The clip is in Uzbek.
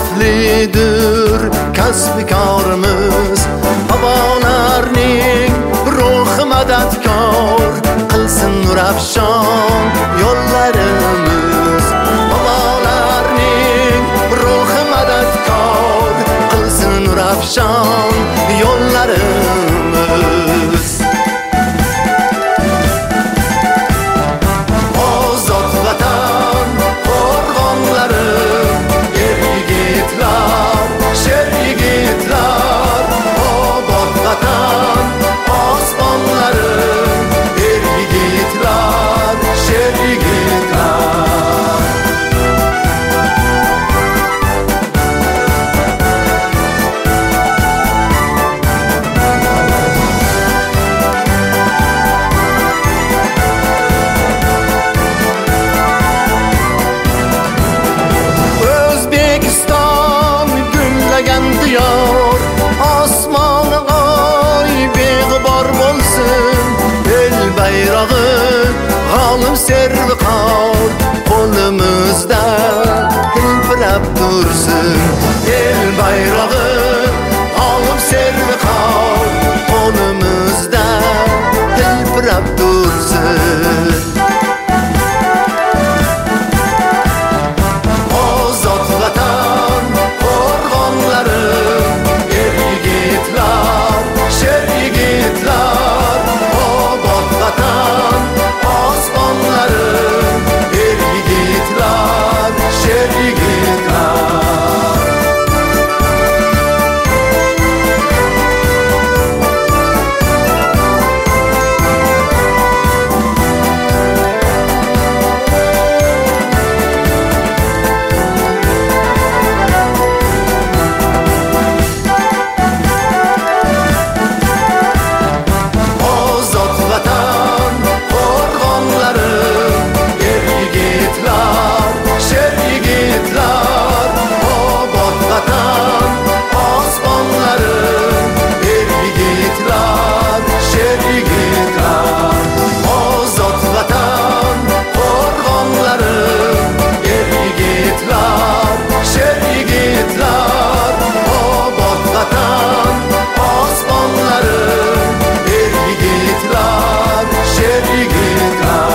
sharaflidir kasb-i korimiz. Babolarning ruhi madadkor qilsin nurafshon yo'llarimiz. Babolarning ruhi madadkor qilsin nurafshon yo'llarimiz. Ozod vatan qo'rg'onlari, er yigitlar, sher yigitlar, obod vatan osmonlari, er yigitlar, sher yigitlar. O'zbekiston gullagan diyor, osmoni oy beg'ubor bo'lsin. El bayrog'i g'olim serviqor qo'limizda hilpirab tursin. El bayrog'i g'olim serviqor qo'limizda hilpirab tursin. Ozod vatan qo'rg'onlari, er yigitlar, sher yigitlar, obod vatan osmonlari, er yigitlar, sher yigitlar. Ozod vatan qo'rg'onlari, er yigitlar, sher yigitlar, obod vatan osmonlari, er yigitlar, sher yigitlar. Ozod vatan qo'rg'onlari, er yigitlar, sher yigitlar, obod vatan osmonlari, er yigitlar, sher yigitlar.